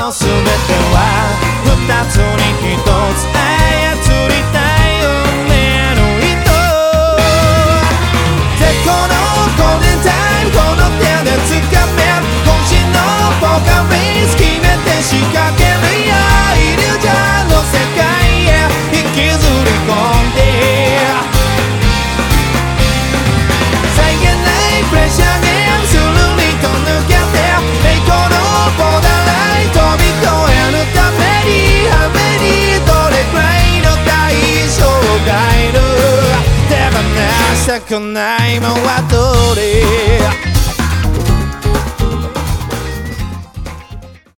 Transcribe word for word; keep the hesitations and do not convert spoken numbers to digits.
の全ては二つに一つ操りたい運命の糸でこのゴールデンタイムこの手で掴める渾身のポーカーフェイス決めて仕掛けるよイリュージョンの世界へ引きずり込んで際限ないプレッシャーゲームするりと抜けて栄光のボーダーライン飛び越えるために雨にどれくらいの代償がいる手放したくないものはどれ